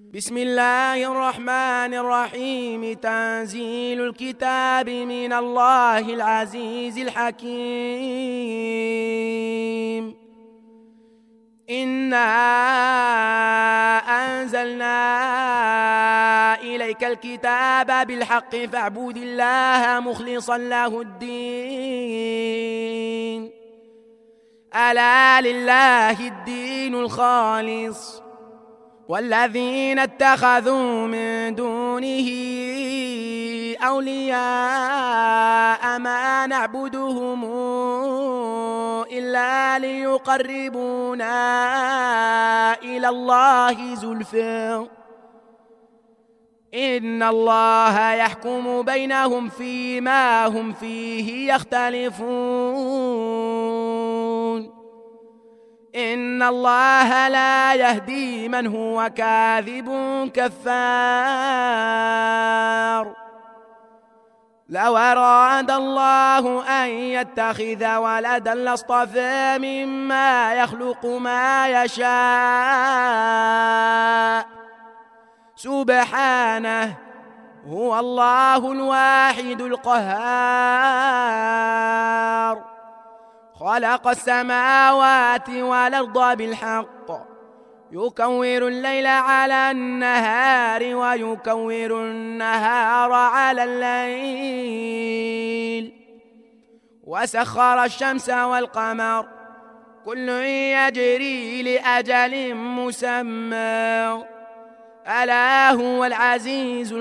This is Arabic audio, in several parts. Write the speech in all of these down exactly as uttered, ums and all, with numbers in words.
بسم الله الرحمن الرحيم. تنزيل الكتاب من الله العزيز الحكيم. إنا أنزلنا إليك الكتاب بالحق فاعبد الله مخلصا له الدين. ألا لله الدين الخالص والذين اتخذوا من دونه أولياء ما نعبدهم إلا ليقربونا إلى الله زلفى إن الله يحكم بينهم فيما هم فيه يختلفون. إن الله لا يهدي من هو كاذب كفار. لو أراد الله أن يتخذ ولدا لاصطفى مما يخلق ما يشاء سبحانه هو الله الواحد القهار. خلق السماوات والأرض بالحق يكور الليل على النهار ويكور النهار على الليل وسخر الشمس والقمر كل يجري لأجل مسمى ألا هو العزيز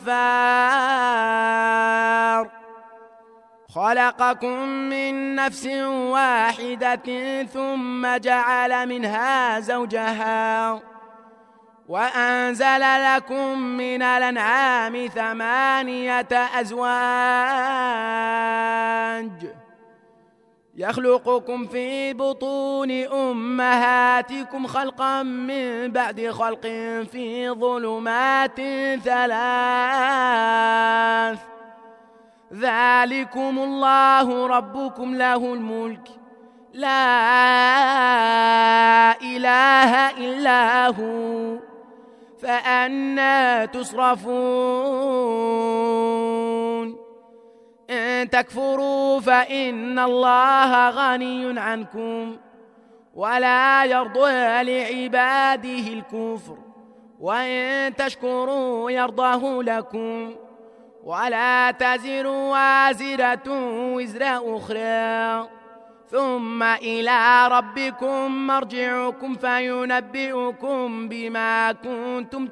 الغفار. خلقكم من نفس واحدة ثم جعل منها زوجها وأنزل لكم من الأنعام ثمانية أزواج يخلقكم في بطون أمهاتكم خلقا من بعد خلق في ظلمات ثلاث ذلكم الله ربكم له الملك لا إله إلا هو فأنى تصرفون. إن تكفروا فإن الله غني عنكم ولا يرضى لعباده الكفر وإن تشكروا يرضه لكم ولا تزر وازرة وزر أخرى ثم إلى ربكم مرجعكم فينبئكم بما كنتم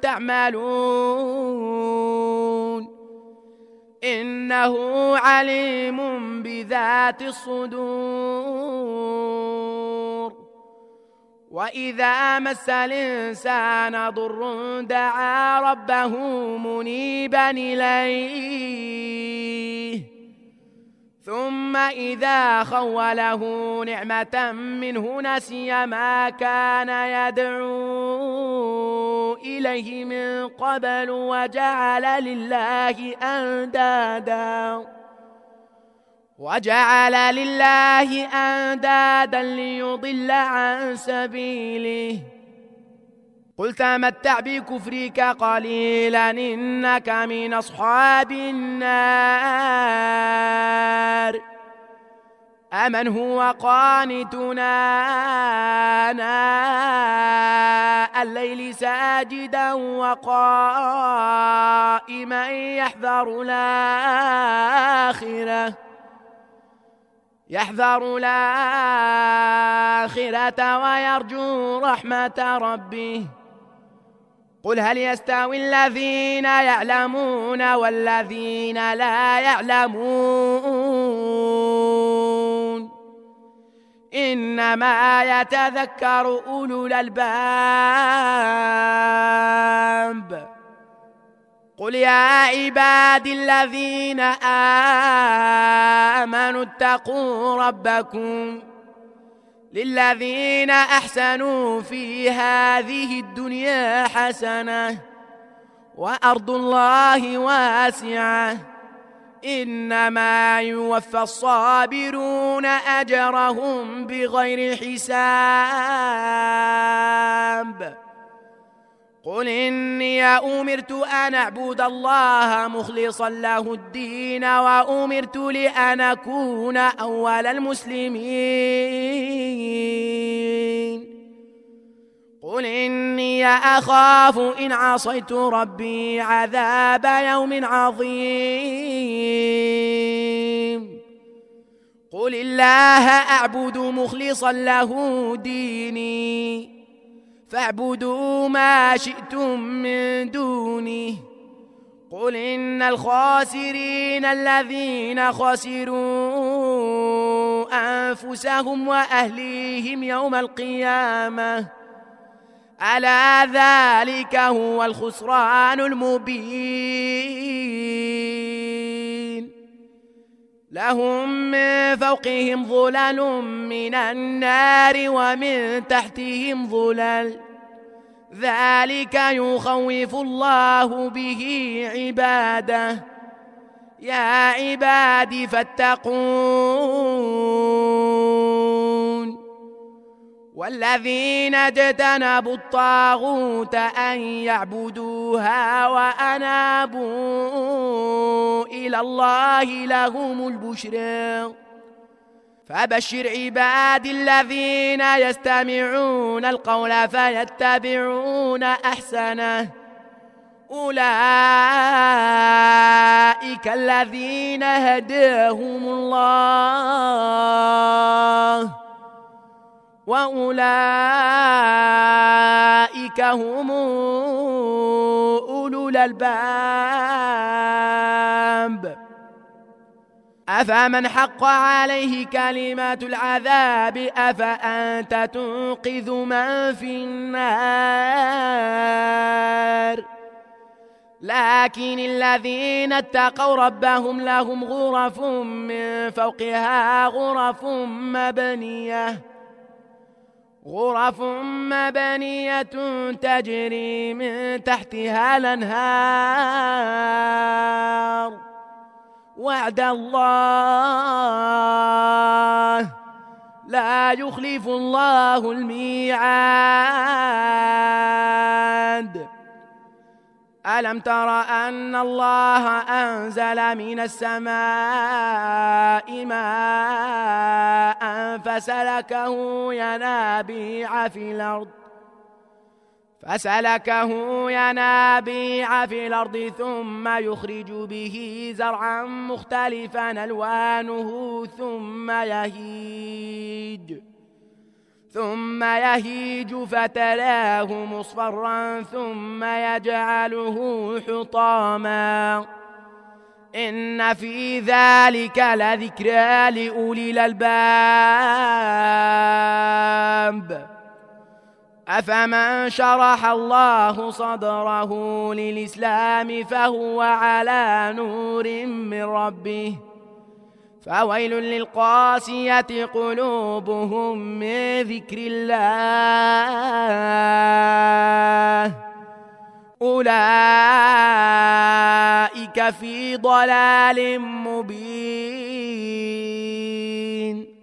تعملون إنه عليم بذات الصدور. وإذا مس الإنسان ضر دعا ربه منيبا إليه ثم إذا خوله نعمة منه نسي ما كان يدعو إليه من قبل وجعل لله أندادا وجعل لله أندادا ليضل عن سبيله. قل تمتع بكفرك قليلا إنك من أصحاب النار. أمن هو قانتنا آناء الليل ساجدا وقائما يحذر الآخرة يحذر الآخرة ويرجو رحمة ربه. قل هل يستوي الذين يعلمون والذين لا يعلمون إنما يتذكر أولو الألباب. قل يا عبادي الذين آمنوا اتقوا ربكم للذين أحسنوا في هذه الدنيا حسنة وأرض الله واسعة إنما يوفى الصابرون أجرهم بغير حساب. قل إني أمرت أن أعبد الله مخلصا له الدين وأمرت لأن أكون أول المسلمين قل إني أخاف إن عصيت ربي عذاب يوم عظيم قل الله أعبد مخلصا له ديني فاعبدوا ما شئتم من دونه قل إن الخاسرين الذين خسروا أنفسهم وأهليهم يوم القيامة ألا ذلك هو الخسران المبين لهم من فوقهم ظلل من النار ومن تحتهم ظلل ذلك يخوف الله به عباده يا عباد فاتقون والذين اجتنبوا الطاغوت أن يعبدوها وأنابوا إلى الله لهم البشرى فبشر عبادي الذين يستمعون القول فيتبعون أحسنه أولئك الذين هداهم الله وأولئك هم أولو الألباب أفمن حق عليه كلمات العذاب أفأنت تنقذ من في النار لكن الذين اتقوا ربهم لهم غرف من فوقها غرف مبنية غرف مبنية تجري من تحتها الأنهار وعد الله لا يخلف الله الميعاد ألم تر أن الله أنزل من السماء ماء فسلكه ينابيع في الأرض فسلكه ينابيع في الأرض ثم يخرج به زرعا مختلفا ألوانه ثم يهيج ثم يهيج فتراه مصفرا ثم يجعله حطاما إن في ذلك لذكرى لأولي الألباب أفمن شرح الله صدره للإسلام فهو على نور من ربه فويل للقاسية قلوبهم من ذكر الله أولئك في ضلال مبين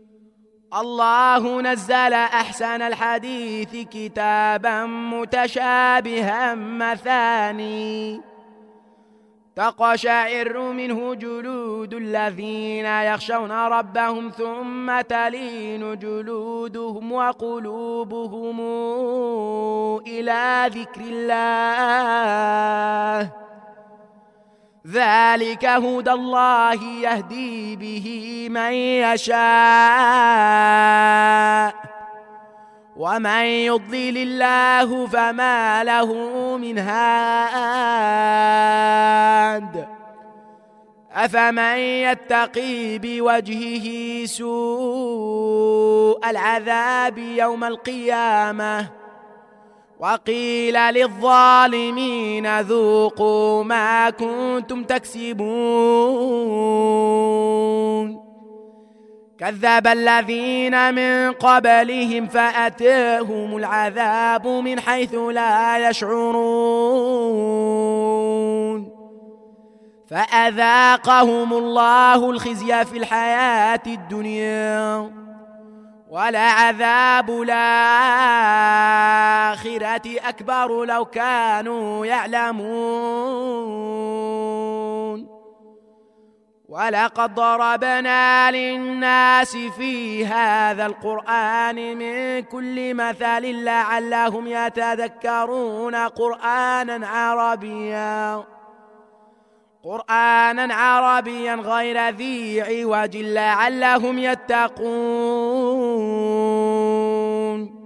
الله نزل أحسن الحديث كتابا متشابها مثاني تقشعر منه جلود الذين يخشون ربهم ثم تلين جلودهم وقلوبهم إلى ذكر الله ذلك هدى الله يهدي به من يشاء ومن يضلل الله فما له من هاد أفمن يتقي بوجهه سوء العذاب يوم القيامة وقيل للظالمين ذوقوا ما كنتم تكسبون كذب الذين من قبلهم فأتاهم العذاب من حيث لا يشعرون فأذاقهم الله الخزي في الحياة الدنيا ولعذاب الآخرة أكبر لو كانوا يعلمون. ولقد ضربنا للناس في هذا القرآن من كل مثل لعلهم يتذكرون. قرآنا عربيا قرآنا عربيا غير ذي عوج لعلهم يتقون.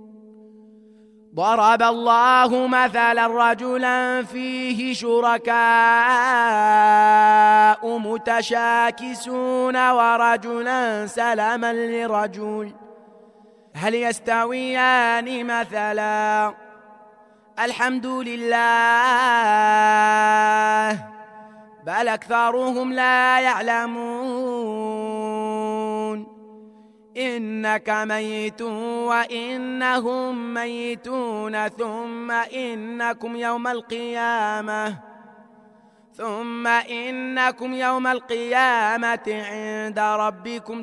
ضرب الله مثلا رجلا فيه شركاء متشاكسون ورجلا سلما لرجل هل يستويان مثلا الحمد لله بل أكثرهم لا يعلمون. إنك ميت وإنهم ميتون ثم إنكم يوم القيامة ثم إنكم يوم القيامة عند ربكم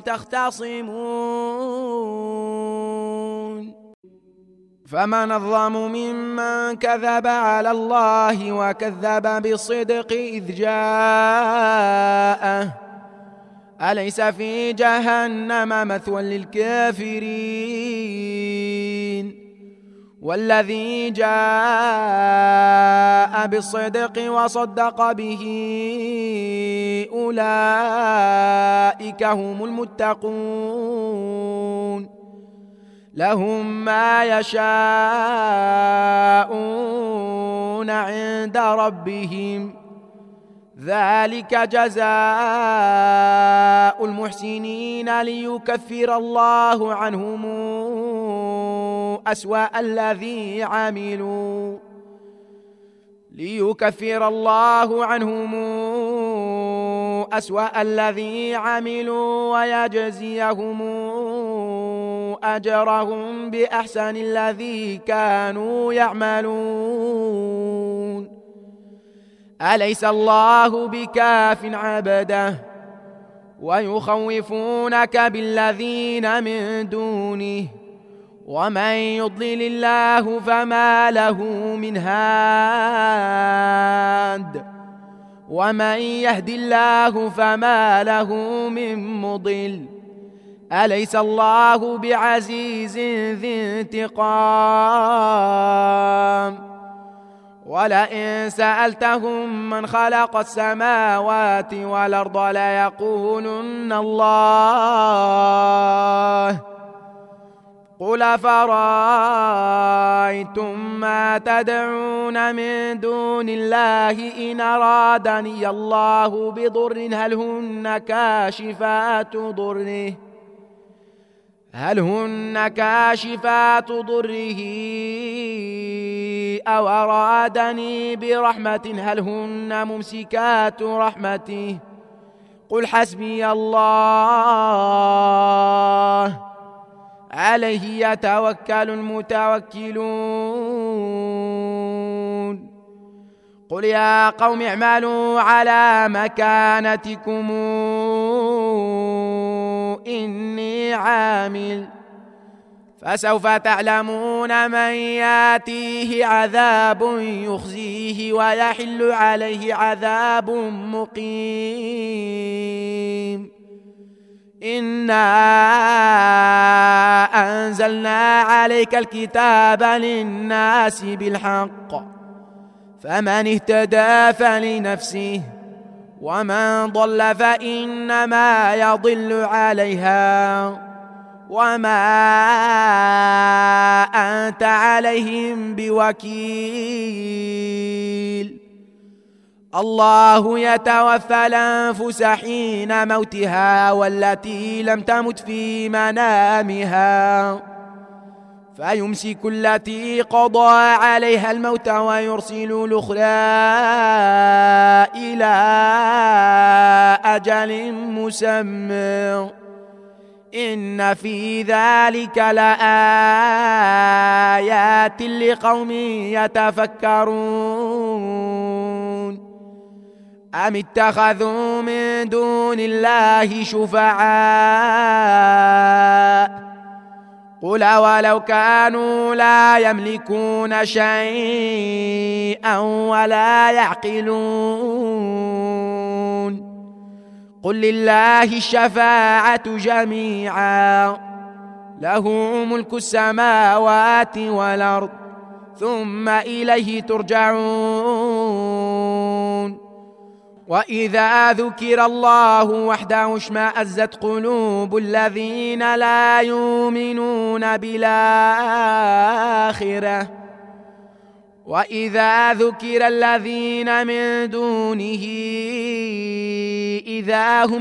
تختصمون. فمن أظلم ممن كذب على الله وكذب بالصدق إذ جاءه أليس في جهنم مثوى للكافرين. والذي جاء بالصدق وصدق به أولئك هم المتقون. لهم ما يشاءون عند ربهم ذلك جزاء المحسنين ليكفر الله عنهم أسوأ الذي عملوا ليكفر الله عنهم أسوأ الذي عملوا ويجزيهم أجرهم بأحسن الذي كانوا يعملون. أليس الله بكاف عبده ويخوفونك بالذين من دونه ومن يضلل الله فما له من هاد ومن يهد الله فما له من مضل. أليس الله بعزيز ذي انتقام. ولئن سألتهم من خلق السماوات والأرض ليقولن الله قل فرأيتم ما تدعون من دون الله إن أرادني الله بضر هل هن كاشفات ضره هل هن كاشفات ضره أو أرادني برحمة هل هن ممسكات رحمته قل حسبي الله عليه يتوكل المتوكلون. قل يا قوم اعملوا على مكانتكم إني عامل فسوف تعلمون من ياتيه عذاب يخزيه ويحل عليه عذاب مقيم. إنا أنزلنا عليك الكتاب للناس بالحق فمن اهتدى فلنفسه ومن ضل فإنما يضل عليها وما أنت عليهم بوكيل. الله يتوفى الأنفس حين موتها والتي لم تمت في منامها فيمسك التي قضى عليها الموت ويرسل الأخرى إلى أجل مسمى إن في ذلك لآيات لقوم يتفكرون. أم اتخذوا من دون الله شفعاء قل أولو كانوا لا يملكون شيئا ولا يعقلون قل لله الشفاعة جميعا له ملك السماوات والأرض ثم إليه ترجعون وإذا ذكر الله وحده اشمأزت قلوب الذين لا يؤمنون بالآخرة وإذا ذكر الذين من دونه إذا هم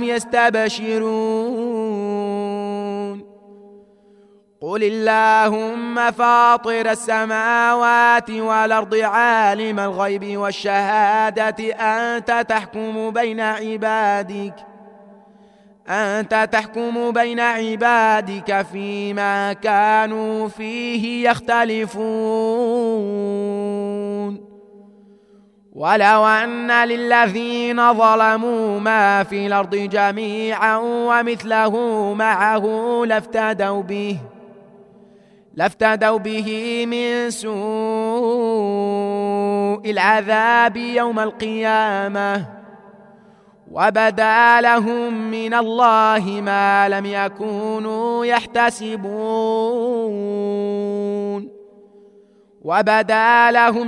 يستبشرون قل اللهم فاطر السماوات والأرض عالم الغيب والشهادة أنت تحكم بين عبادك أنت تحكم بين عبادك فيما كانوا فيه يختلفون ولو أن للذين ظلموا ما في الأرض جميعا ومثله معه لافتدوا به لافتدوا به من سوء العذاب يوم القيامة وبدا لهم من الله ما لم يكونوا يحتسبون وبدا لهم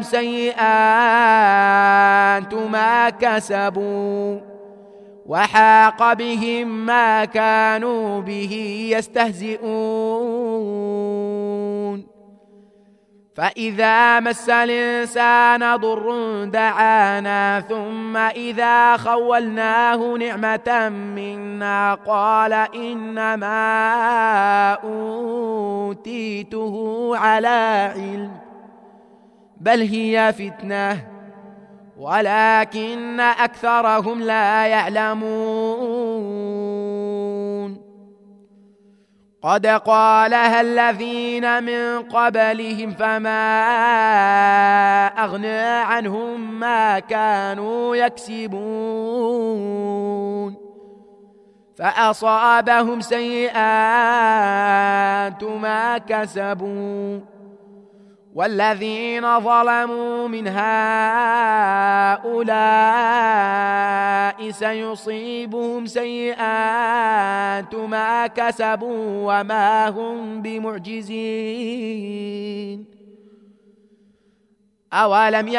سيئات ما كسبوا وحاق بهم ما كانوا به يستهزئون فإذا مس الإنسان ضر دعانا ثم إذا خولناه نعمة منا قال إنما أوتيته على علم بل هي فتنة ولكن أكثرهم لا يعلمون قد قالها الذين من قبلهم فما أغنى عنهم ما كانوا يكسبون فأصابهم سيئات ما كسبوا والذين ظلموا من هؤلاء سيصيبهم سيئات ما كسبوا وما هم بمعجزين أولم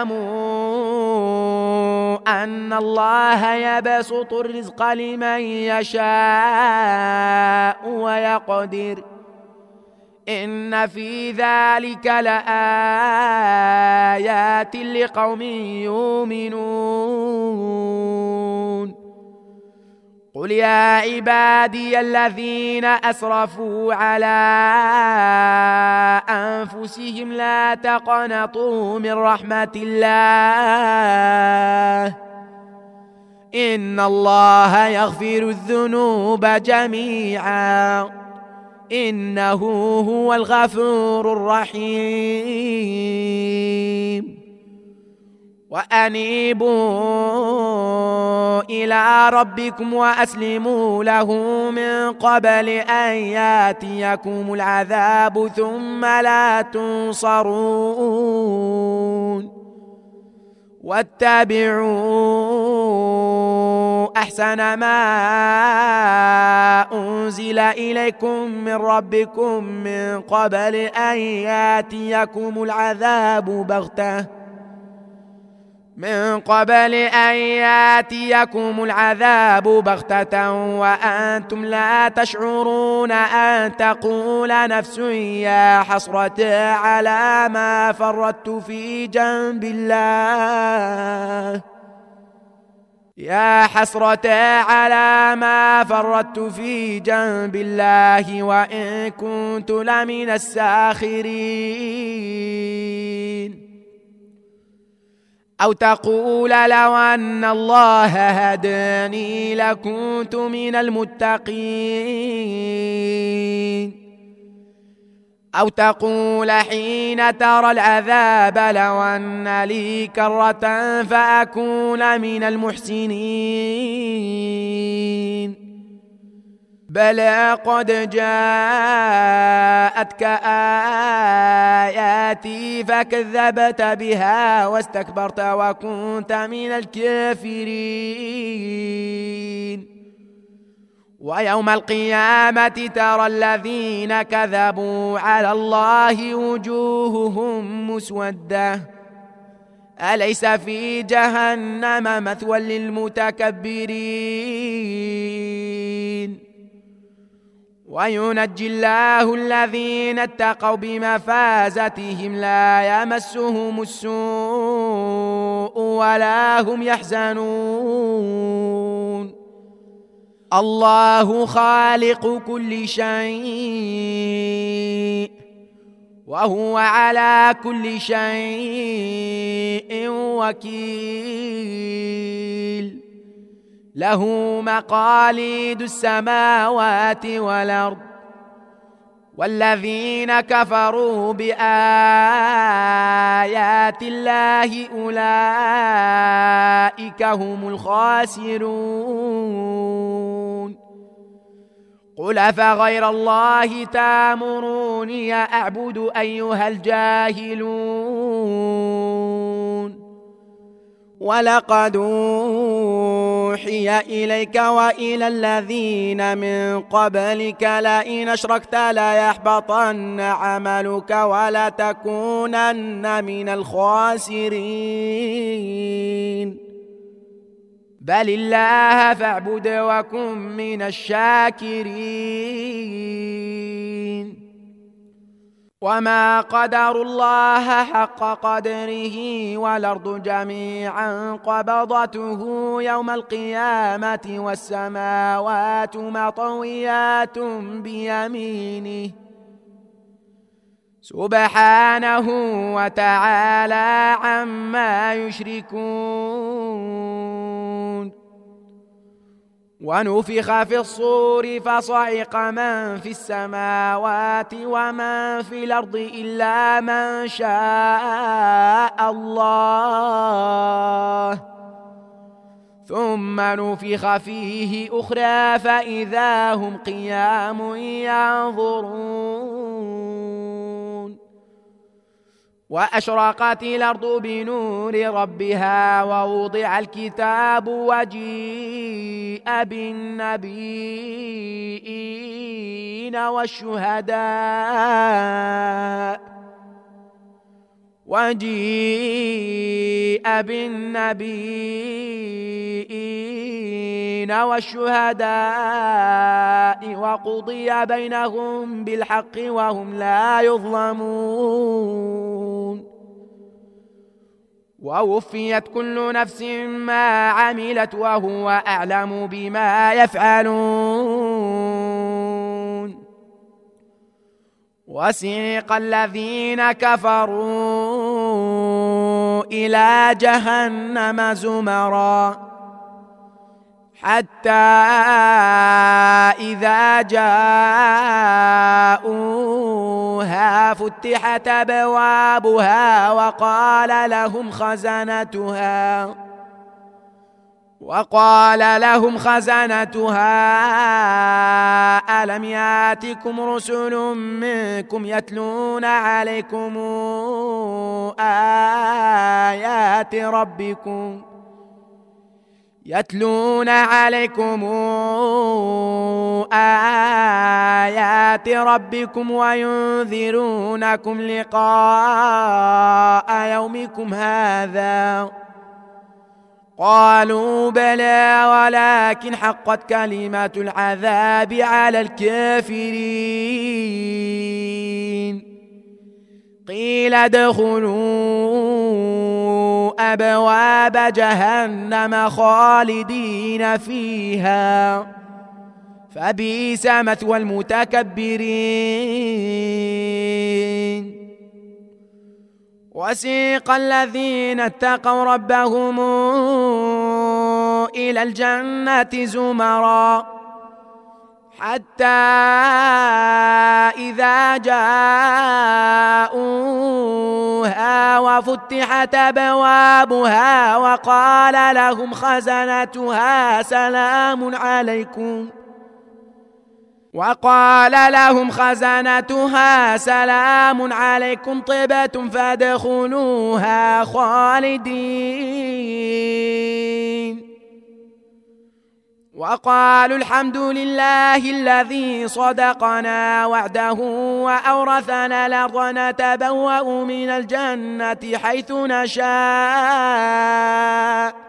يعلموا أن الله يبسط الرزق لمن يشاء ويقدر إن في ذلك لآيات لقوم يؤمنون قل يا عبادي الذين أسرفوا على أنفسهم لا تقنطوا من رحمة الله إن الله يغفر الذنوب جميعا إنه هو الغفور الرحيم وأنيبوا إلى ربكم وأسلموا له من قبل أن يأتيكم العذاب ثم لا تنصرون واتبعوا أحسن ما أنزل إليكم من ربكم من قبل أن يأتيكم العذاب بغتة من قبل أن يأتيكم العذاب بغتة وأنتم لا تشعرون أن تقول نفس يا حسرة على ما فرطت في جنب الله يا حسرة على ما فرطت في جنب الله وإن كنت لمن الساخرين أو تقول لو أن الله هداني لكنت من المتقين أو تقول حين ترى العذاب لو أن لي كرة فأكون من المحسنين بلى قد جاءتك آياتي فكذبت بها واستكبرت وكنت من الكافرين. ويوم القيامة ترى الذين كذبوا على الله وجوههم مسودة أليس في جهنم مثوى للمتكبرين. وينجي الله الذين اتقوا بمفازتهم لا يمسهم السوء ولا هم يحزنون. الله خالق كل شيء وهو على كل شيء وكيل. له مقاليد السماوات والأرض والذين كفروا بآيات الله أولئك هم الخاسرون. قل أفغير الله تأمروني أعبد أيها الجاهلون. ولقد أوحي إليك وإلى الذين من قبلك لئن أشركت ليحبطن عملك ولتكونن من الخاسرين. بل الله فاعبد وكن من الشاكرين. وما قدروا الله حق قدره والأرض جميعا قبضته يوم القيامة والسماوات مطويات بيمينه سبحانه وتعالى عما يشركون. ونفخ في الصور فصعق من في السماوات ومن في الأرض إلا من شاء الله ثم نفخ فيه أخرى فإذا هم قيام ينظرون. وأشرقت الأرض بنور ربها ووضع الكتاب وجيء بالنبيين والشهداء وجيء بالنبيين والشهداء وقضي بينهم بالحق وهم لا يظلمون. ووفيت كل نفس ما عملت وهو أعلم بما يفعلون. وسيق الذين كفروا إلى جهنم زمرا حتى إذا جاءوها فتحت أبوابها وقال لهم خزنتها وقال لهم خزنتها ألم يأتكم رسل منكم يتلون عليكم آيات ربكم يتلون عليكم آيات ربكم وينذرونكم لقاء يومكم هذا قالوا بلى ولكن حقت كلمة العذاب على الكافرين. قيل ادخلوا أبواب جهنم خالدين فيها فبئس مثوى المتكبرين. وسيق الذين اتقوا ربهم إلى الجنة زمرا حتى إذا جاءوها وفتحت أبوابها وقال لهم خزنتها سلام عليكم وقال لهم خزنتها سلام عليكم طبتم فادخلوها خالدين وقالوا الحمد لله الذي صدقنا وعده وأورثنا الأرض نتبوأ من الجنة حيث نشاء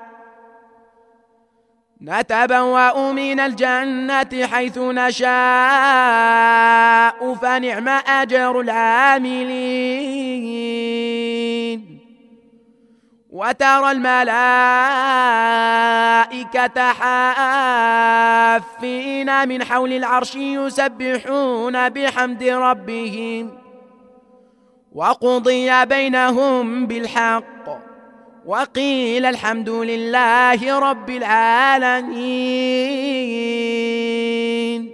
نتبوأ من الجنة حيث نشاء فنعم أجر العاملين وترى الملائكة حافين من حول العرش يسبحون بحمد ربهم وقضي بينهم بالحق وقيل الحمد لله رب العالمين.